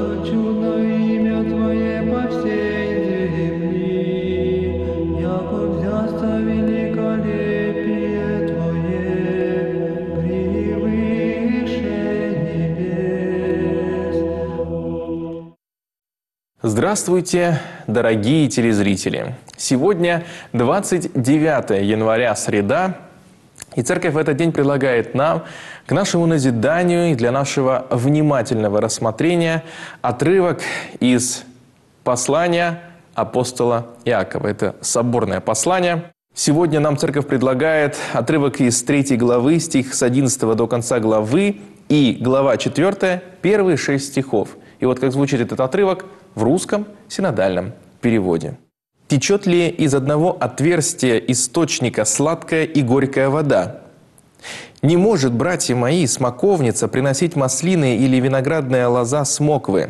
что чудно имя Твое по всей земли, яко взяться великолепие Твое превыше небес. Здравствуйте, дорогие телезрители! Сегодня 29 января, среда, и Церковь в этот день предлагает нам, к нашему назиданию и для нашего внимательного рассмотрения, отрывок из послания апостола Иакова. Это соборное послание. Сегодня нам Церковь предлагает отрывок из 3 главы, стих с 11 до конца главы, и глава 4, первые 6 стихов. И вот как звучит этот отрывок в русском синодальном переводе. «Течет ли из одного отверстия источника сладкая и горькая вода? Не может, братья мои, смоковница приносить маслины или виноградная лоза смоквы.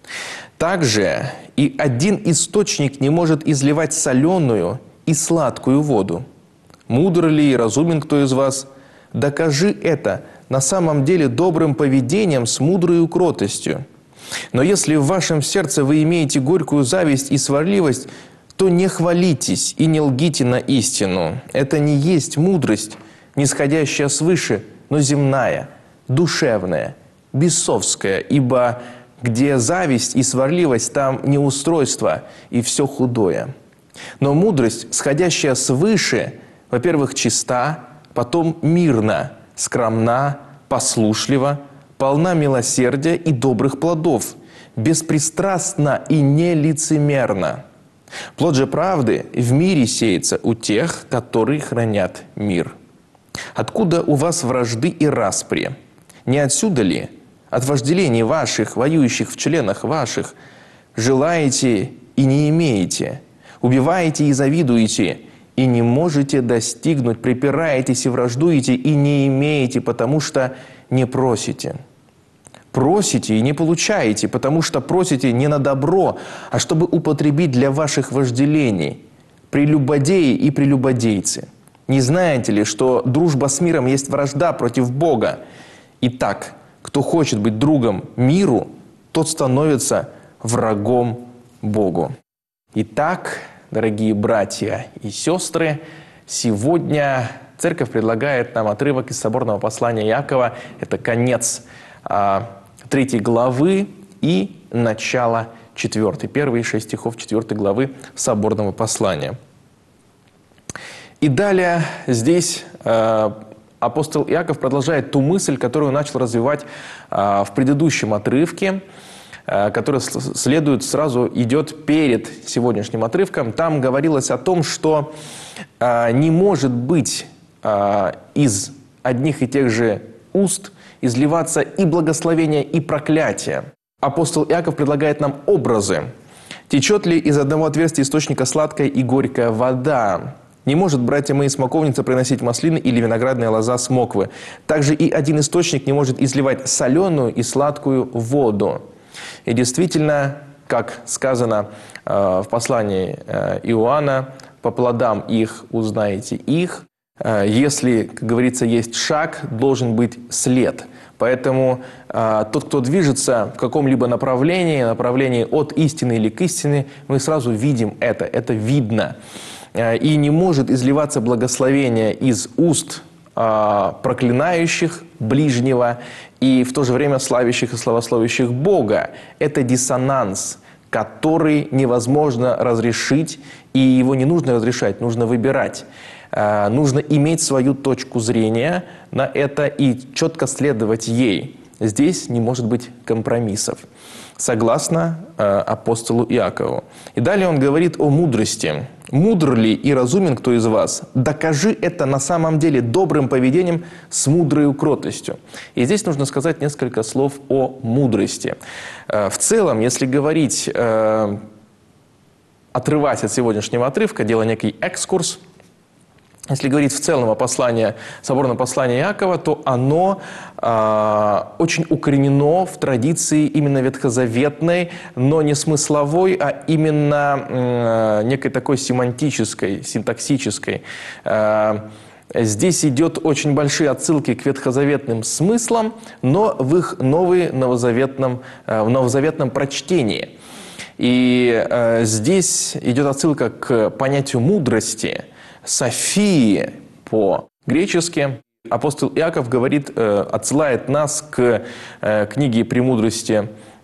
Также и один источник не может изливать соленую и сладкую воду. Мудр ли и разумен кто из вас? Докажи это на самом деле добрым поведением с мудрой кротостью. Но если в вашем сердце вы имеете горькую зависть и сварливость, то не хвалитесь и не лгите на истину. Это не есть мудрость, нисходящая свыше, но земная, душевная, бесовская, ибо где зависть и сварливость, там неустройство и все худое. Но мудрость, сходящая свыше, во-первых, чиста, потом мирна, скромна, послушлива, полна милосердия и добрых плодов, беспристрастна и нелицемерна. Плод же правды в мире сеется у тех, которые хранят мир. Откуда у вас вражды и распри? Не отсюда ли? От вожделений ваших, воюющих в членах ваших, желаете и не имеете, убиваете и завидуете, и не можете достигнуть, припираетесь и враждуете, и не имеете, потому что не просите. Просите и не получаете, потому что просите не на добро, а чтобы употребить для ваших вожделений. Прелюбодеи и прелюбодейцы. Не знаете ли, что дружба с миром есть вражда против Бога? Итак, кто хочет быть другом миру, тот становится врагом Богу. Итак, дорогие братья и сестры, сегодня Церковь предлагает нам отрывок из соборного послания Иакова. Это конец 3 главы и начало 4. Первые 6 стихов 4 главы соборного послания. И далее здесь апостол Иаков продолжает ту мысль, которую начал развивать в предыдущем отрывке, который идет перед сегодняшним отрывком. Там говорилось о том, что не может быть из одних и тех же уст изливаться и благословение, и проклятие. Апостол Иаков предлагает нам образы. «Течет ли из одного отверстия источника сладкая и горькая вода? Не может, братья мои, смоковница приносить маслины или виноградная лоза смоквы. Также и один источник не может изливать соленую и сладкую воду». И действительно, как сказано в послании Иоанна, «По плодам их узнаете их». Если, как говорится, есть шаг, должен быть след. Поэтому тот, кто движется в каком-либо направлении от истины или к истине, мы сразу видим это видно. И не может изливаться благословение из уст проклинающих ближнего и в то же время славящих и славословящих Бога. Это диссонанс, который невозможно разрешить, и его не нужно разрешать, нужно выбирать. Нужно иметь свою точку зрения на это и четко следовать ей. Здесь не может быть компромиссов, согласно апостолу Иакову. И далее он говорит о мудрости. «Мудр ли и разумен кто из вас? Докажи это на самом деле добрым поведением с мудрой кротостью». И здесь нужно сказать несколько слов о мудрости. В целом, если говорить, отрываясь от сегодняшнего отрывка, делая некий экскурс, если говорить в целом о соборном послании Иакова, то оно очень укоренено в традиции именно ветхозаветной, но не смысловой, а именно некой такой семантической, синтаксической. Здесь идет очень большие отсылки к ветхозаветным смыслам, но в их в новозаветном прочтении. И здесь идет отсылка к понятию мудрости, Софии по-гречески. Апостол Иаков говорит, отсылает нас к книге «Премудрости»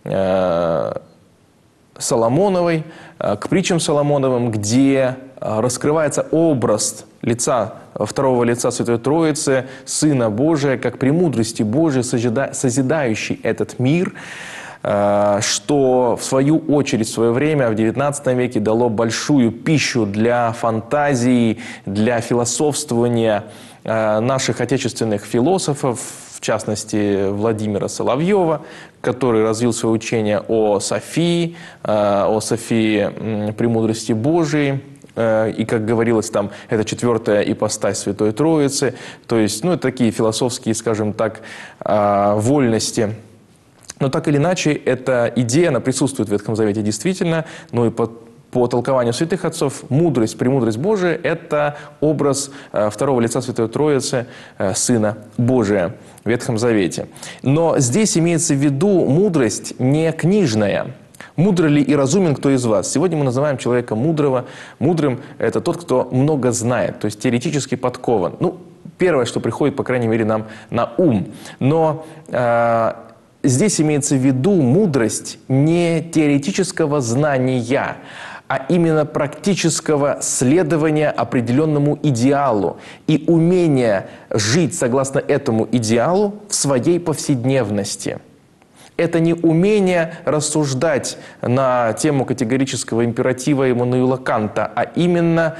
Соломоновой, к притчам Соломоновым, где раскрывается образ второго лица Святой Троицы, Сына Божия, как премудрости Божией, созидающий этот мир, что в свою очередь в свое время, в XIX веке, дало большую пищу для фантазии, для философствования наших отечественных философов, в частности Владимира Соловьева, который развил свое учение о Софии премудрости Божией. И, как говорилось там, это четвертая ипостась Святой Троицы. То есть, это такие философские, скажем так, вольности. Но так или иначе, эта идея, она присутствует в Ветхом Завете действительно, но и по толкованию святых отцов, премудрость Божия – это образ второго лица Святой Троицы, Сына Божия в Ветхом Завете. Но здесь имеется в виду мудрость не книжная. «Мудр ли и разумен кто из вас?» Сегодня мы называем человека мудрого. Мудрым – это тот, кто много знает, то есть теоретически подкован. Первое, что приходит, по крайней мере, нам на ум. Но здесь имеется в виду мудрость не теоретического знания, а именно практического следования определенному идеалу и умения жить согласно этому идеалу в своей повседневности. Это не умение рассуждать на тему категорического императива Иммануила Канта, а именно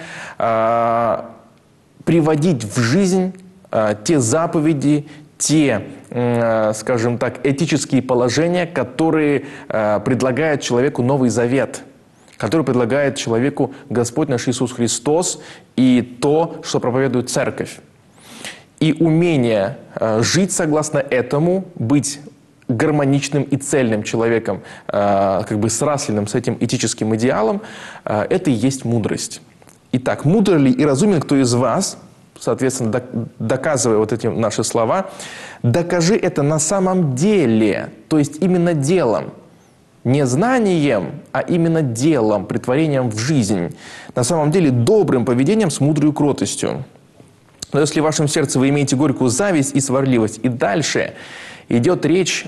приводить в жизнь те заповеди, те, скажем так, этические положения, которые предлагает человеку Новый Завет, который предлагает человеку Господь наш Иисус Христос и то, что проповедует Церковь. И умение жить согласно этому, быть гармоничным и цельным человеком, срасленным с этим этическим идеалом, это и есть мудрость. Итак, мудр ли и разумен кто из вас, соответственно, доказывая вот эти наши слова, докажи это на самом деле, то есть именно делом, не знанием, а именно делом, претворением в жизнь, на самом деле добрым поведением с мудрой кротостью. Но если в вашем сердце вы имеете горькую зависть и сварливость, и дальше идет речь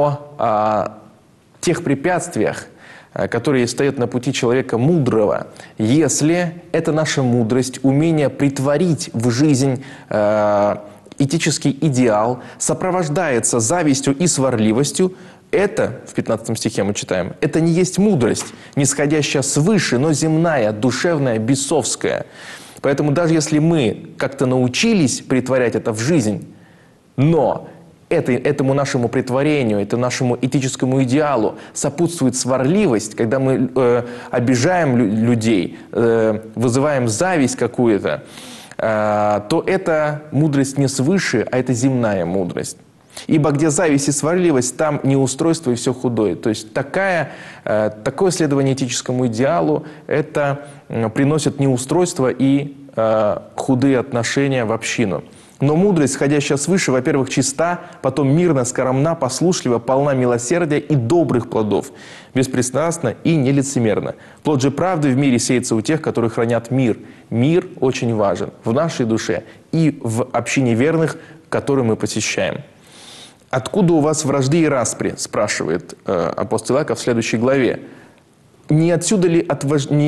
о тех препятствиях, которые стоят на пути человека мудрого, если это наша мудрость, умение притворить в жизнь этический идеал, сопровождается завистью и сварливостью, это, в 15 стихе мы читаем, это не есть мудрость, нисходящая свыше, но земная, душевная, бесовская. Поэтому даже если мы как-то научились притворять это в жизнь, но этому нашему притворению, этому нашему этическому идеалу сопутствует сварливость, когда мы обижаем людей, вызываем зависть какую-то, то это мудрость не свыше, а это земная мудрость. Ибо где зависть и сварливость, там неустройство и все худое. То есть такое следование этическому идеалу, это приносит неустройство и худые отношения в общину. Но мудрость, сходящая свыше, во-первых, чиста, потом мирна, скоромна, послушлива, полна милосердия и добрых плодов, беспристрастна и нелицемерна. Плод же правды в мире сеется у тех, которые хранят мир. Мир очень важен в нашей душе и в общине верных, которую мы посещаем. «Откуда у вас вражды и распри?» – спрашивает апостол Иаков в следующей главе. Не отсюда ли от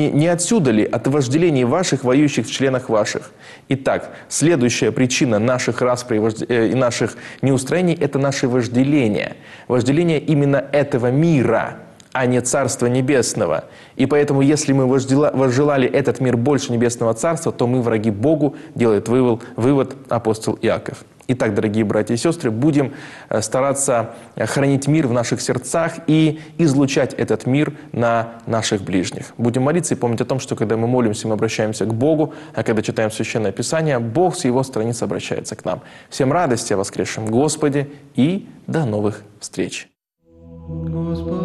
вожделений ваших, воюющих в членах ваших? Итак, следующая причина наших распри и наших неустроений – это наше вожделение. Вожделение именно этого мира, а не Царства Небесного. И поэтому, если мы возжелали этот мир больше Небесного Царства, то мы враги Богу, делает вывод апостол Иаков. Итак, дорогие братья и сестры, будем стараться хранить мир в наших сердцах и излучать этот мир на наших ближних. Будем молиться и помнить о том, что когда мы молимся, мы обращаемся к Богу, а когда читаем Священное Писание, Бог с Его страниц обращается к нам. Всем радости о воскресшем Господе и до новых встреч! Господи.